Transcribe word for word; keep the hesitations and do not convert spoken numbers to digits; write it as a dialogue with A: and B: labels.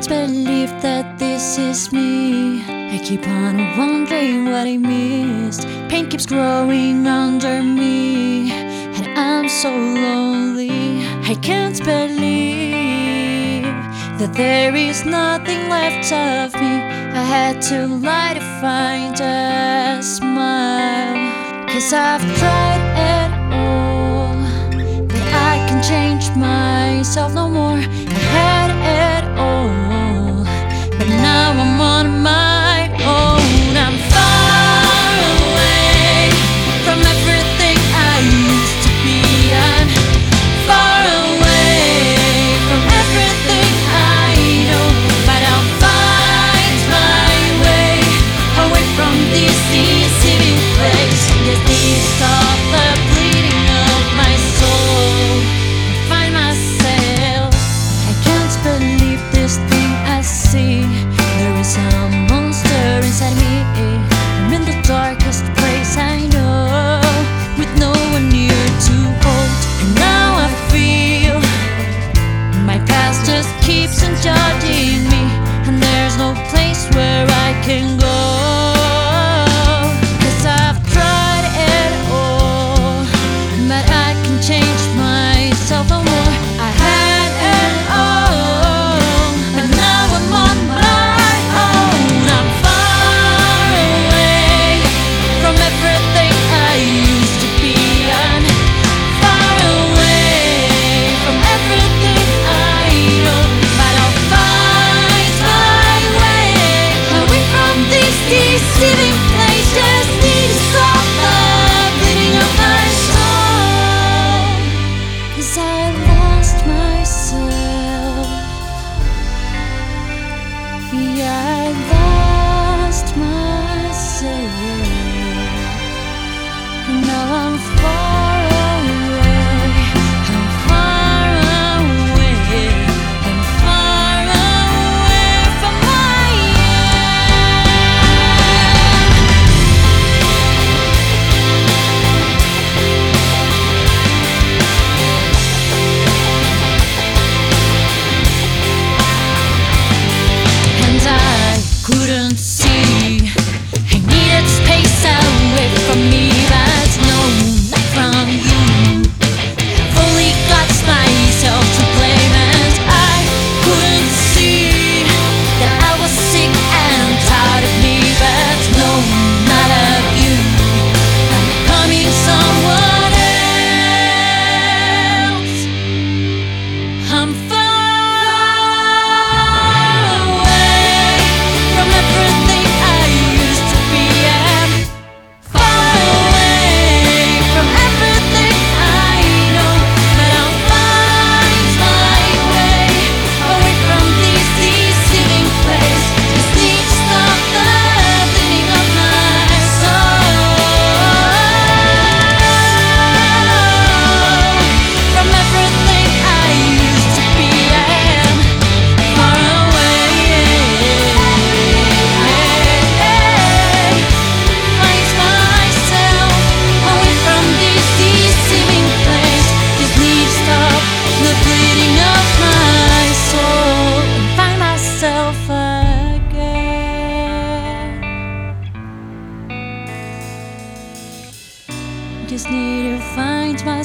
A: believe that this is me. I keep on wondering what I missed. Pain keeps growing under me, and I'm so lonely. I can't believe that there is nothing left of me. I had to lie to find a smile, 'cause I've tried it all, but I can change myself no more. I had it all, but now I'm on my own. I'm far away from everything I used to be. I'm far away from everything I know, but I'll find my way away from this deceiving place. Just need to stop the bleeding of my soul and find myself. I can't believe this thing I see. There is a monster inside me. I'm in the darkest place I know, with no one near to hold. And now I feel my past just keeps on judging me, and there's no place where I can go. 'Cause I've tried it all, but I can change myself no more. I had it all, but now I'm on my own. I'm far away from everything I used to be. I'm far away from everything I know, but I'll find my way away from this deceiving place. Just need to stop the bleeding of my soul, 'cause I lost myself. Yeah, I lost myself, and now I'm far away. I'm far away. I'm far away from my and I couldn't see. I needed space away from me, but no, not from you. I've only got myself to blame, and I couldn't see that I was sick and tired of me, but no, not of you. I'm becoming someone else. I'm far away from everything I used to be. I'm far away from everything I know, but I'll find my way away from this deceiving place. Just need to stop the bleeding of my soul from everything I used to be. I'm far away. Find myself away from this deceiving place. Just need to stop the bleeding of my soul and find myself again. Just need to find my